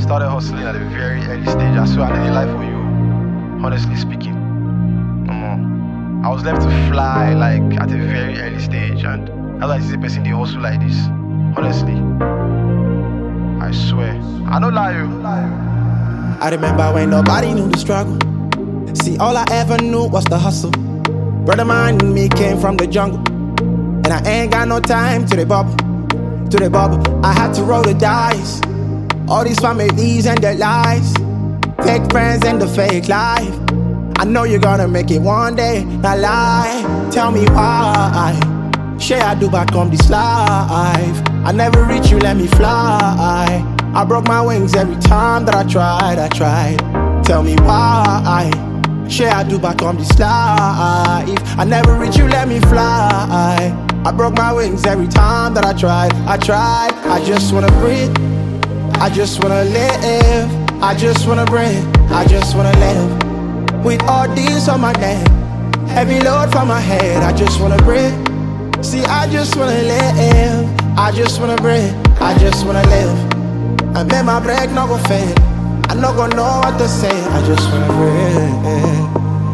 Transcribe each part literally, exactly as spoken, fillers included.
started hustling at a very early stage. I swear I didn't lie for you. Honestly speaking. Um, I was left to fly like at a very early stage, and that's why I see a person they hustle like this. Honestly. I swear. I don't lie you. I remember when nobody knew the struggle. See, all I ever knew was the hustle. Brother man and me came from the jungle, and I ain't got no time to the bubble. To the bubble, I had to roll the dice. All these families and their lies, fake friends and the fake life. I know you're gonna make it one day, not lie. Tell me why. Share I do back on this life. I never reach you, let me fly. I broke my wings every time that I tried, I tried. Tell me why. Share I do back on this life. I never reach you, let me fly. I broke my wings every time that I tried, I tried. I just wanna breathe, I just wanna live. I just wanna breathe, I just wanna live. With all these on my neck, heavy load from my head. I just wanna breathe. See, I just wanna live. I just wanna breathe, I just wanna live. I made my break no go fade. I no go know what to say. I just wanna breathe.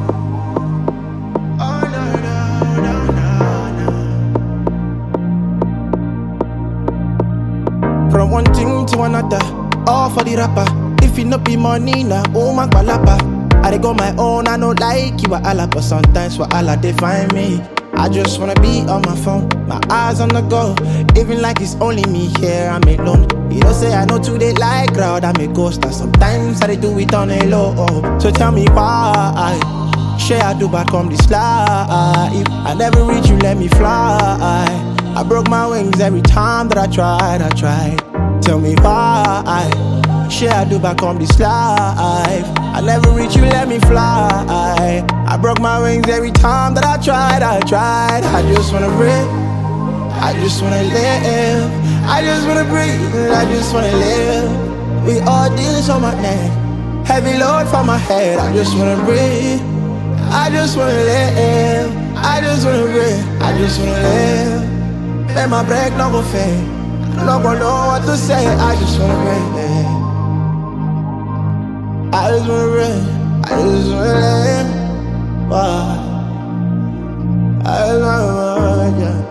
From one thing to another, all for the rapper. If it not be money, nah, oh my balapa. I dey go my own, I know like you are Allah, but sometimes for Allah they find me. I just wanna be on my phone, my eyes on the go. Even like it's only me here, I'm alone. You don't say I know today like crowd, I'm a ghost. And sometimes I dey do it on a low. So tell me why. Share I do back on this life. I never reach you, let me fly. I broke my wings every time that I tried, I tried. Tell me why. Share I do back on this life. I never reach you, let me fly. I broke my wings every time that I tried, I tried. I just wanna breathe, I just wanna live. I just wanna breathe, I just wanna live. With all this on my neck, heavy load from my head. I just wanna breathe, I just wanna live. I just wanna breathe, I just wanna live. Let my break no go fade. No one know what to say. I just wanna breathe. I just wanna breathe. I just wanna live. Why? I just wanna, yeah.